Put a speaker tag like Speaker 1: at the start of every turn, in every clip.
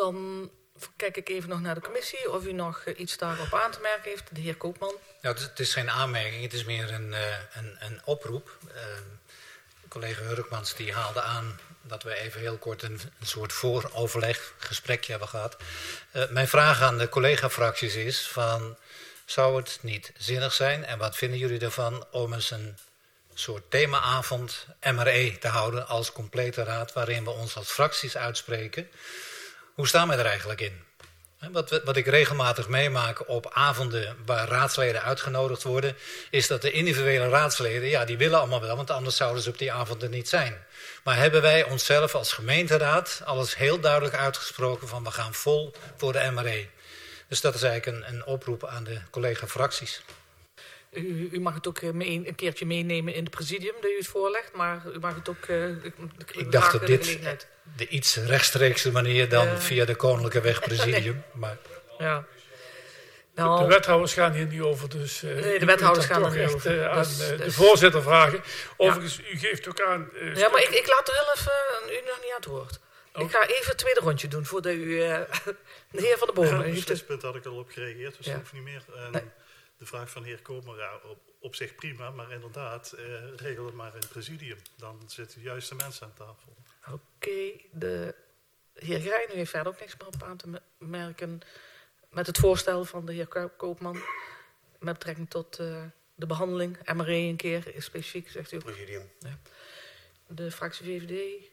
Speaker 1: Dan kijk ik even nog naar de commissie of u nog iets daarop aan te merken heeft. De heer Koopman.
Speaker 2: Ja, het is geen aanmerking, het is meer een oproep. Collega Hurkmans die haalde aan dat we even heel kort een soort vooroverleg, gesprekje hebben gehad. Mijn vraag aan de collega-fracties is van, zou het niet zinnig zijn, en wat vinden jullie ervan, om eens een soort themaavond MRE te houden als complete raad, waarin we ons als fracties uitspreken. Hoe staan we er eigenlijk in? Wat ik regelmatig meemaak op avonden waar raadsleden uitgenodigd worden, is dat de individuele raadsleden, ja, die willen allemaal wel, want anders zouden ze op die avonden niet zijn. Maar hebben wij onszelf als gemeenteraad alles heel duidelijk uitgesproken van we gaan vol voor de MRE. Dus dat is eigenlijk een oproep aan de collega-fracties.
Speaker 1: U mag het ook een keertje meenemen in het presidium dat u het voorlegt, maar u mag het ook...
Speaker 2: Ik dacht dat dit de iets rechtstreekse manier dan via de Koninklijke Weg presidium.
Speaker 1: Nee.
Speaker 2: Maar...
Speaker 1: Ja. Nou,
Speaker 3: de wethouders gaan hier niet over, dus
Speaker 1: nee, de wethouders gaan er niet over.
Speaker 3: Aan de voorzitter vragen. Overigens, u geeft ook aan...
Speaker 1: ja, maar ik laat er heel even u nog niet aan het woord. Oh. Ik ga even het tweede rondje doen voordat u de heer Van der Bomen...
Speaker 4: Op het beslispunt had ik al op gereageerd, dus dat hoeft niet meer.
Speaker 1: Nee.
Speaker 4: De vraag van de heer Koopman, ja, op zich prima, maar inderdaad, regel het maar in het presidium. Dan zitten de juiste mensen aan tafel.
Speaker 1: Oké, de heer Grijn, u heeft verder ook niks meer op aan te merken met het voorstel van de heer Koopman met betrekking tot de behandeling, MRE een keer, specifiek, zegt u.
Speaker 5: Presidium.
Speaker 1: Ja. De fractie VVD.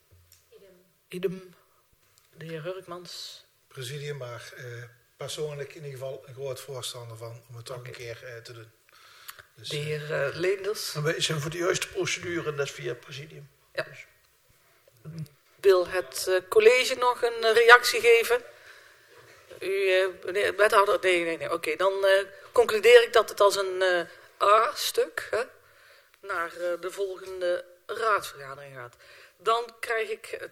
Speaker 1: Idem. De heer Hurkmans.
Speaker 5: Presidium, maar persoonlijk in ieder geval een groot voorstander van om het toch een keer te doen. Dus,
Speaker 1: de heer Leenders.
Speaker 6: En wij zijn voor de juiste procedure en dat is via het presidium.
Speaker 1: Ja. Wil het college nog een reactie geven? Meneer wethouder? Nee. Oké, dan concludeer ik dat het als een A-stuk naar de volgende raadsvergadering gaat. Dan krijg ik